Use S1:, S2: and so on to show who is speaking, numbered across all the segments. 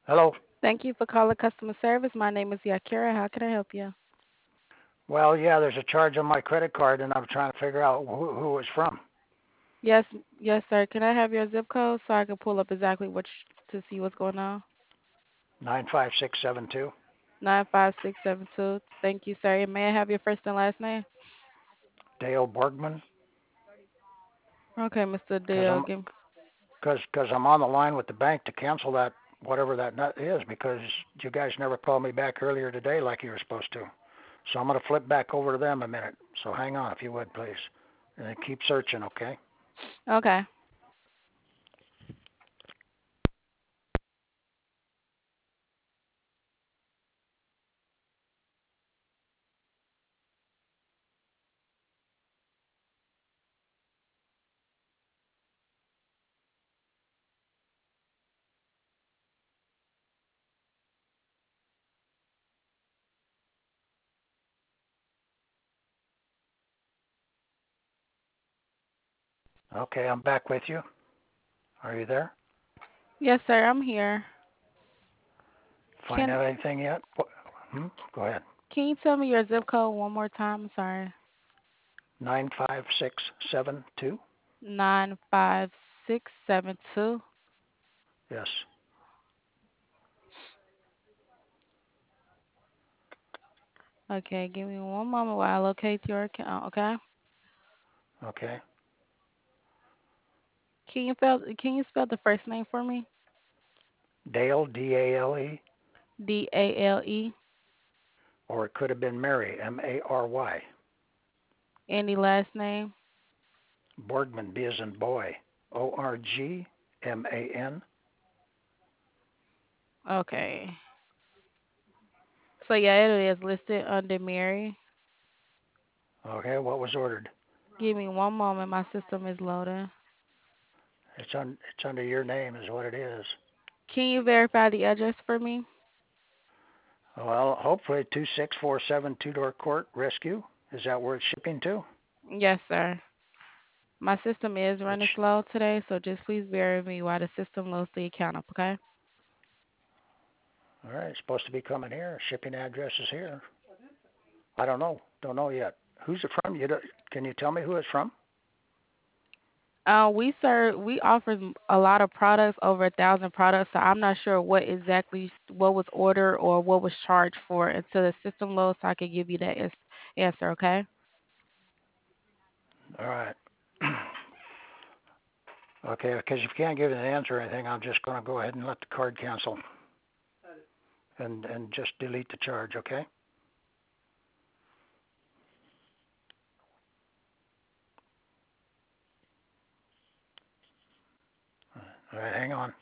S1: Hello.
S2: Thank you for calling customer service. My name is Yakira. How can I help you?
S1: Well, yeah, there's a charge on my credit card, and I'm trying to figure out who it's from.
S2: Yes, yes, sir. Can I have your zip code so I can pull up exactly to see what's going on?
S1: 95672.
S2: 95672. Thank you, sir. And may I have your first and last name?
S1: Dale Borgman.
S2: Okay, Mr.
S1: Because
S2: Dale.
S1: I'm because I'm on the line with the bank to cancel that whatever that nut is because you guys never called me back earlier today like you were supposed to. So I'm gonna flip back over to them a minute. So hang on if you would please, and then keep searching, okay?
S2: Okay.
S1: Okay, I'm back with you. Are you there?
S2: Yes, sir. I'm here.
S1: Find
S2: Can
S1: out anything yet? Go ahead.
S2: Can you tell me your zip code one more time? I'm sorry.
S1: 95672.
S2: 95672.
S1: Yes.
S2: Okay, give me one moment while I locate your account, okay?
S1: Okay.
S2: Can you spell the first name for me?
S1: Dale, Dale,
S2: Dale.
S1: or it could have been Mary, Mary.
S2: Any last name?
S1: Borgman, B as in boy, Orgman.
S2: Okay. So yeah, it is listed under Mary.
S1: Okay, what was ordered?
S2: Give me one moment. My system is loading.
S1: It's under your name, is what it is.
S2: Can you verify the address for me?
S1: Well, hopefully 2647 Two Door Court Rescue. Is that where it's shipping to?
S2: Yes, sir. My system is
S1: It's
S2: running slow today, so just please bear with me while the system loads the account up, okay?
S1: all right. It's supposed to be coming here. Shipping address is here. I don't know. Don't know yet. Who's it from? Can you tell me who it's from?
S2: We offer a lot of products, over 1,000 products. So I'm not sure what was ordered or what was charged for until the system loads, so I can give you that answer. Okay?
S1: All right. Okay, because if you can't give an answer or anything, I'm just going to go ahead and let the card cancel and just delete the charge. Okay. All right. Hang on.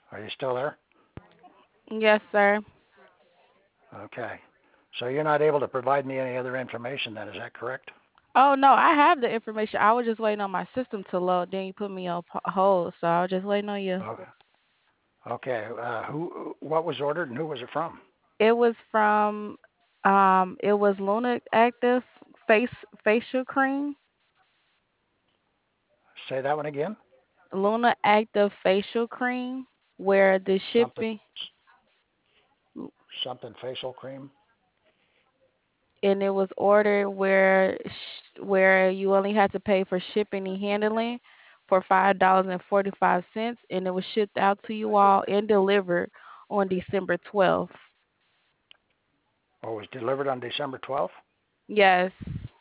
S1: Are you still there?
S2: Yes, sir.
S1: Okay. So you're not able to provide me any other information then, is that correct?
S2: Oh no, I have the information. I was just waiting on my system to load. Then you put me on hold, so I was just waiting on you.
S1: Okay. Okay. What was ordered and who was it from?
S2: It was from, it was Luna Active facial cream.
S1: Say that one again.
S2: Luna Active facial cream, where the
S1: Something,
S2: shipping,
S1: something facial cream.
S2: and it was ordered where you only had to pay for shipping and handling for $5.45, and it was shipped out to you all and delivered on December 12th.
S1: Oh, it was delivered on December 12th?
S2: Yes,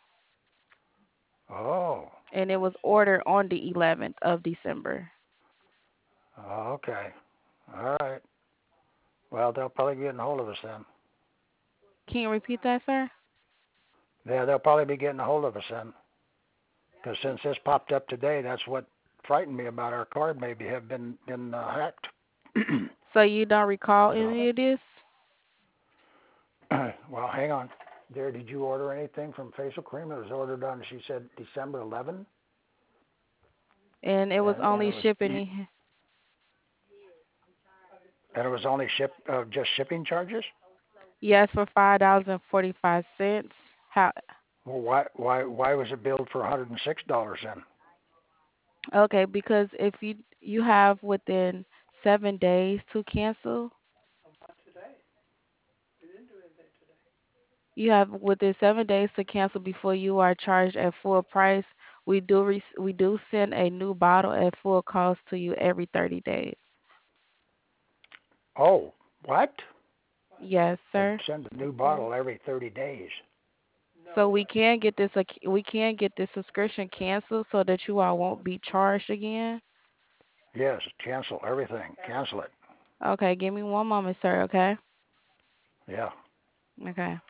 S1: Oh,
S2: and it was ordered on the 11th of December.
S1: okay. All right. Well, they'll probably be getting a hold of us then.
S2: Can you repeat that, sir?
S1: Yeah, they'll probably be getting a hold of us then. Because since this popped up today, that's what frightened me about our card maybe have been hacked.
S2: So you don't recall
S1: So,
S2: any of this?
S1: well, hang on. Dear, did you order anything from Facial Cream? It was ordered on, she said, December 11,
S2: And it was
S1: and
S2: only
S1: it was
S2: shipping.
S1: and it was only just shipping charges.
S2: Yes, for $5.45. How?
S1: Well, why was it billed for $106 then?
S2: Okay, because if you have within 7 days to cancel, you have within 7 days to cancel before you are charged at full price. We do send a new bottle at full cost to you every 30 days.
S1: Oh, what?
S2: Yes,
S1: They
S2: sir.
S1: send a new bottle every 30 days.
S2: So we can get this subscription canceled so that you all won't be charged again.
S1: Yes, cancel everything. Cancel it.
S2: Okay, give me one moment, sir, okay?
S1: Yeah.
S2: Okay.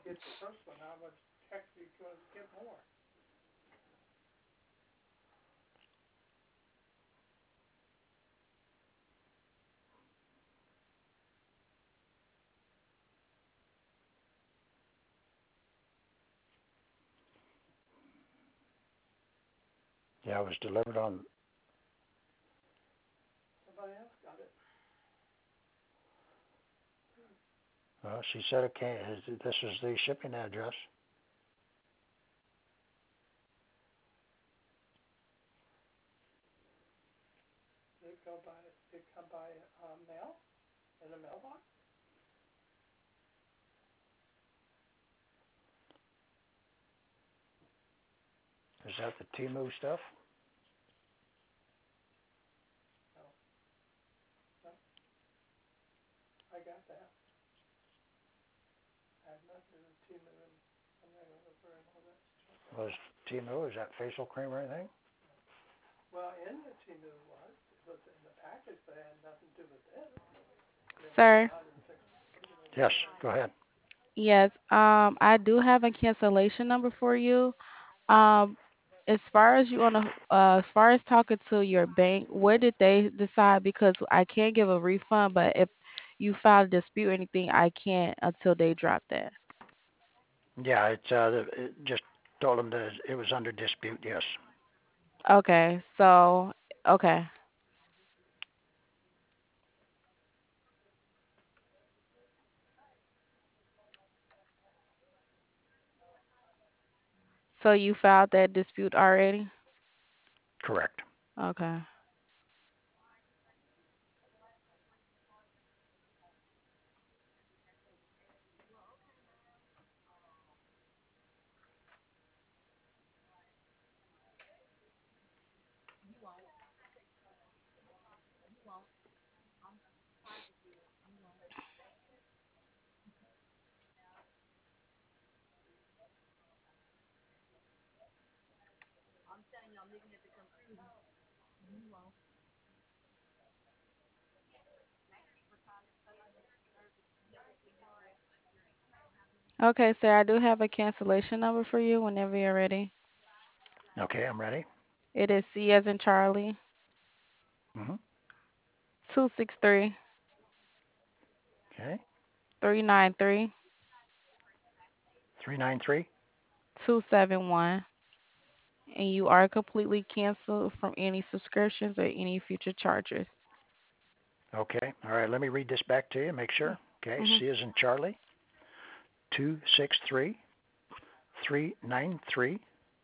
S1: Yeah, it was delivered on. She said it came. This is the shipping address. Is that the Timu stuff? Was Timu? Is that facial cream or anything?
S2: Sir,
S1: Yes. Go ahead.
S2: yes, I do have a cancellation number for you. Um, as far as you on the as far as talking to your bank, what did they decide? Because I can't give a refund, but if you file a dispute or anything, I can't until they drop that.
S1: Yeah, it just told them that it was under dispute. Yes.
S2: Okay, so okay, so you filed that dispute already?
S1: Correct.
S2: Okay. Okay, sir, I do have a cancellation number for you whenever you're ready.
S1: Okay, I'm ready.
S2: It is C as in Charlie,
S1: Hmm.
S2: 263
S1: Okay.
S2: 393
S1: 393.
S2: 271. And you are completely canceled from any subscriptions or any future charges.
S1: Okay. All right. Let me read this back to you. Make sure. Okay.
S2: Hmm.
S1: C is in Charlie. 263 393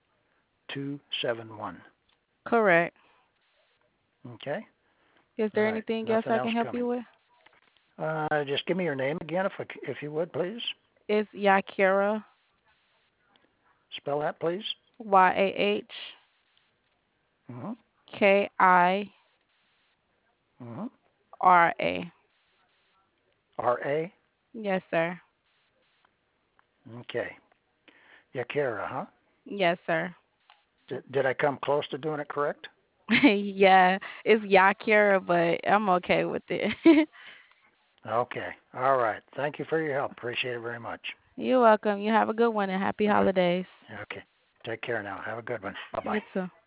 S1: 271.
S2: Correct.
S1: Okay.
S2: Is
S1: All
S2: there
S1: right.
S2: anything else
S1: Nothing
S2: I
S1: else
S2: can help you
S1: coming.
S2: with?
S1: Just give me your name again, if you would, please.
S2: It's Yakira,
S1: Spell that, please.
S2: Yahkira.
S1: Mm-hmm. Mm-hmm. R-A.
S2: Yes, sir.
S1: Okay. Yakira, huh?
S2: Yes, sir.
S1: Did I come close to doing it correct?
S2: Yeah, it's Yakira, but I'm okay with it.
S1: Okay. All right. Thank you for your help. Appreciate it very much.
S2: You're welcome. You have a good one and happy holidays.
S1: Okay. Take care now. Have a good one. Bye-bye.
S2: You too.